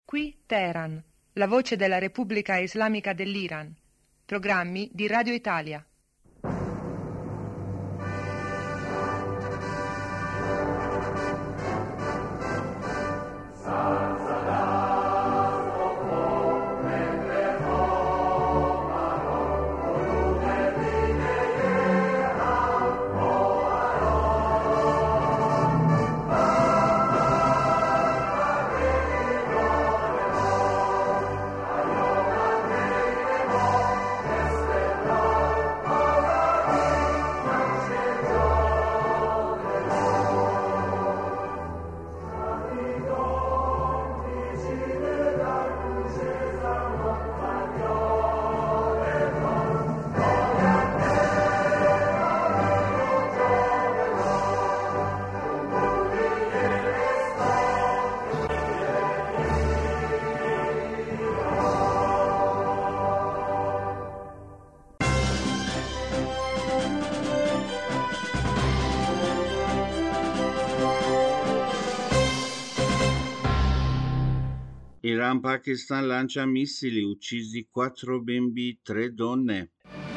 Qui Teheran, la voce della Repubblica Islamica dell'Iran. Programmi di Radio Italia. Iran-Pakistan lancia missili, uccisi 4 bimbi, 3 donne.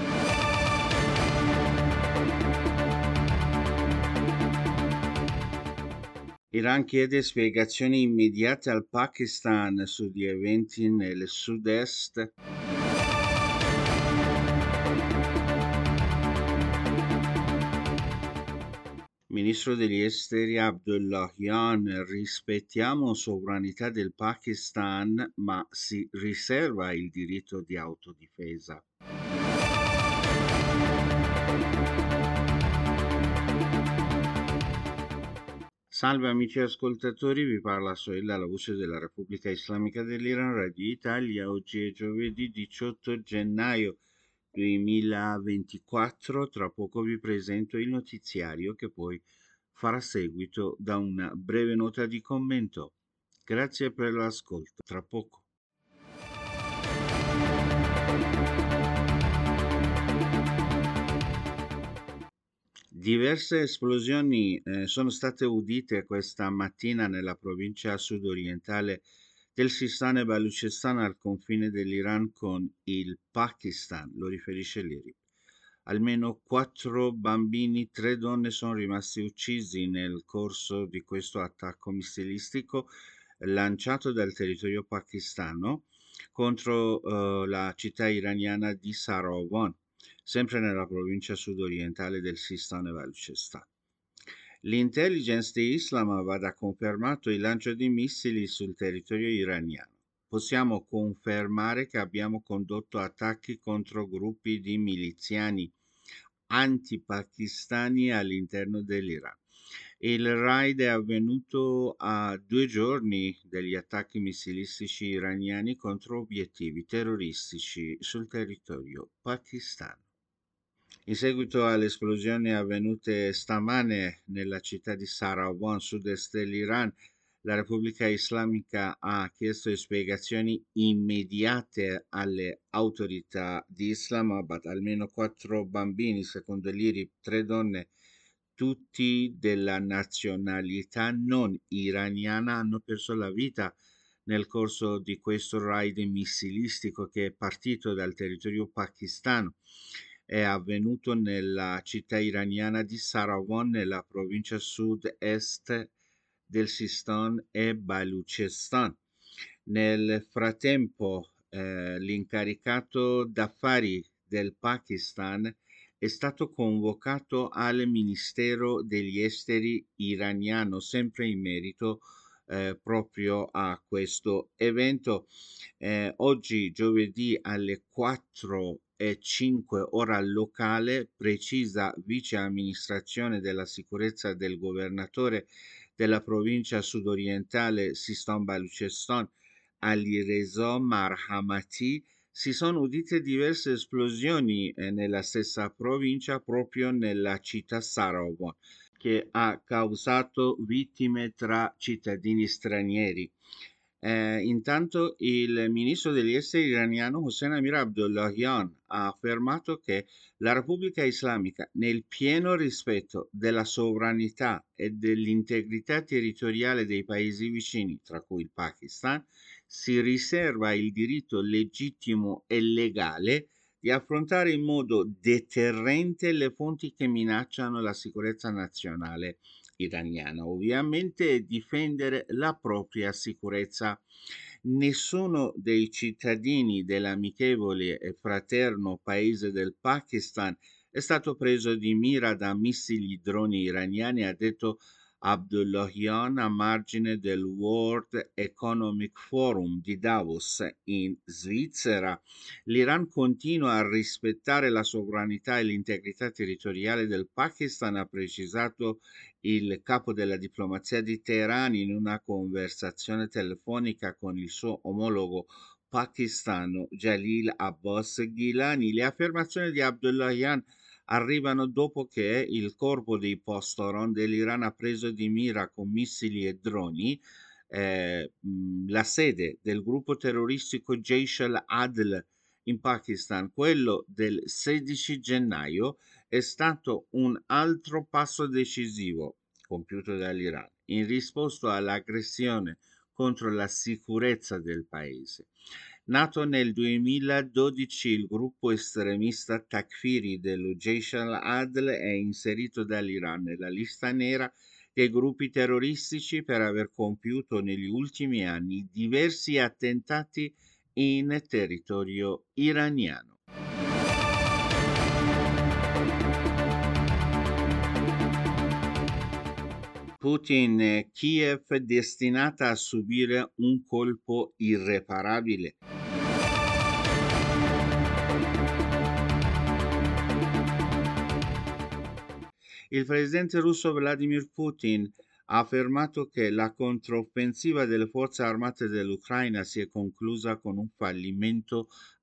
Iran chiede spiegazioni immediate al Pakistan sugli eventi nel sud-est. Ministro degli Esteri Abdullahian: rispettiamo sovranità del Pakistan, ma si riserva il diritto di autodifesa. Salve amici ascoltatori, vi parla Soella, la voce della Repubblica Islamica dell'Iran, Radio Italia. Oggi è giovedì 18 gennaio 2024. Tra poco vi presento il notiziario che poi farà seguito da una breve nota di commento. Grazie per l'ascolto. Tra poco. Diverse esplosioni sono state udite questa mattina nella provincia sudorientale del Sistan e Baluchistan al confine dell'Iran con il Pakistan, lo riferisce l'IRIB. Almeno 4 bambini, 3 donne sono rimasti uccisi nel corso di questo attacco missilistico lanciato dal territorio pakistano contro la città iraniana di Sarovan, sempre nella provincia sudorientale del Sistan e Baluchistan. L'intelligence di Islamabad ha confermato il lancio di missili sul territorio iraniano. Possiamo confermare che abbiamo condotto attacchi contro gruppi di miliziani anti-pakistani all'interno dell'Iran. Il raid è avvenuto a 2 giorni degli attacchi missilistici iraniani contro obiettivi terroristici sul territorio pakistano. In seguito alle esplosioni avvenute stamane nella città di Sarovan, sud-est dell'Iran, la Repubblica Islamica ha chiesto spiegazioni immediate alle autorità di Islamabad. Almeno 4 bambini, secondo l'IRIB, 3 donne, tutti della nazionalità non iraniana, hanno perso la vita nel corso di questo raid missilistico che è partito dal territorio pakistano. È avvenuto nella città iraniana di Sarovan, nella provincia sud-est del Sistan e Baluchistan. Nel frattempo l'incaricato d'affari del Pakistan è stato convocato al Ministero degli Esteri iraniano, sempre in merito proprio a questo evento. Oggi, giovedì, alle 4:05 ora locale, precisa vice amministrazione della sicurezza del governatore della provincia sudorientale Sistan Baluchistan, Alireza Marhamati, si sono udite diverse esplosioni nella stessa provincia, proprio nella città Sarovan, che ha causato vittime tra cittadini stranieri. Intanto il ministro degli esteri iraniano Hossein Amir Abdollahian ha affermato che la Repubblica Islamica, nel pieno rispetto della sovranità e dell'integrità territoriale dei paesi vicini, tra cui il Pakistan, si riserva il diritto legittimo e legale di affrontare in modo deterrente le fonti che minacciano la sicurezza nazionale iraniana, ovviamente difendere la propria sicurezza. Nessuno dei cittadini dell'amichevole e fraterno paese del Pakistan è stato preso di mira da missili droni iraniani, ha detto Abdullahian a margine del World Economic Forum di Davos in Svizzera. L'Iran continua a rispettare la sovranità e l'integrità territoriale del Pakistan, ha precisato il capo della diplomazia di Teheran in una conversazione telefonica con il suo omologo pakistano Jalil Abbas Gilani. Le affermazioni di Abdullahian arrivano dopo che il corpo dei Postoron dell'Iran ha preso di mira con missili e droni la sede del gruppo terroristico Jaish al-Adl in Pakistan. Quello del 16 gennaio è stato un altro passo decisivo compiuto dall'Iran in risposta all'aggressione contro la sicurezza del paese. Nato nel 2012, il gruppo estremista Takfiri dello Jaish al-Adl è inserito dall'Iran nella lista nera dei gruppi terroristici per aver compiuto negli ultimi anni diversi attentati in territorio iraniano. Putin, Kiev destinata a subire un colpo irreparabile. Il presidente russo Vladimir Putin ha affermato che la controffensiva delle forze armate dell'Ucraina si è conclusa con un fallimento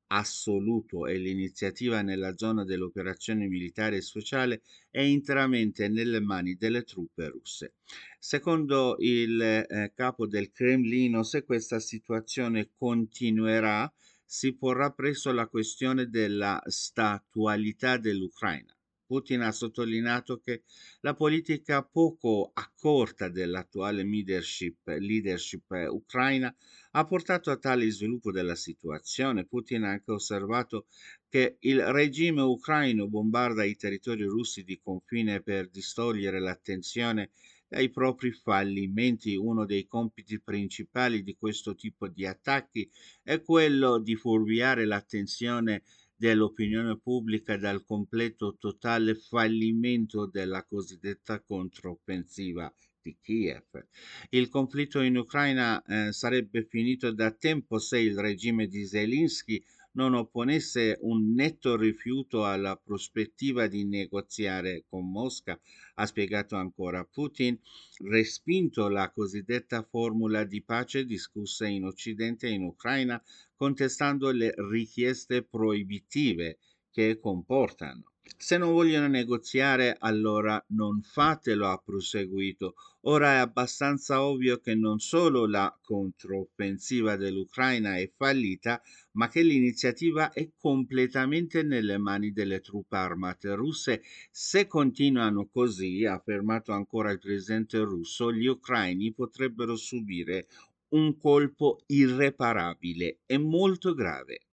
assoluto e l'iniziativa nella zona dell'operazione militare speciale è interamente nelle mani delle truppe russe. Secondo il capo del Cremlino, se questa situazione continuerà, si porrà presto la questione della statualità dell'Ucraina. Putin ha sottolineato che la politica poco accorta dell'attuale leadership ucraina ha portato a tale sviluppo della situazione. Putin ha anche osservato che il regime ucraino bombarda i territori russi di confine per distogliere l'attenzione dai propri fallimenti. Uno dei compiti principali di questo tipo di attacchi è quello di fuorviare l'attenzione dell'opinione pubblica dal completo totale fallimento della cosiddetta controffensiva di Kiev. Il conflitto in Ucraina sarebbe finito da tempo se il regime di Zelensky non opponesse un netto rifiuto alla prospettiva di negoziare con Mosca, ha spiegato ancora. Putin, respinto la cosiddetta formula di pace discussa in Occidente e in Ucraina, contestando le richieste proibitive che comportano. Se non vogliono negoziare, allora non fatelo, ha proseguito. Ora è abbastanza ovvio che non solo la controffensiva dell'Ucraina è fallita, ma che l'iniziativa è completamente nelle mani delle truppe armate russe. Se continuano così, ha affermato ancora il presidente russo, gli ucraini potrebbero subire un colpo irreparabile e molto grave.